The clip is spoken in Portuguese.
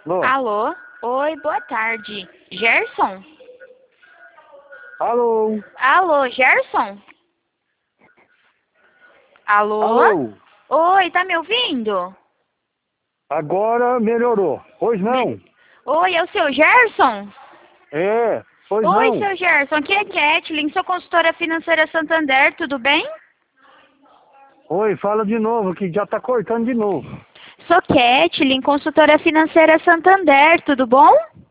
Alô? Alô? Oi, boa tarde. Gerson? Alô? Alô, Gerson? Alô? Alô? Oi, tá me ouvindo? Agora melhorou. Pois não? Oi, é o seu Gerson? É, pois Oi, não? seu Gerson, aqui é Kathleen, sou consultora financeira Santander, tudo bem? Oi, fala de novo, que já tá cortando de novo. Sou Kathleen, consultora financeira Santander, tudo bom?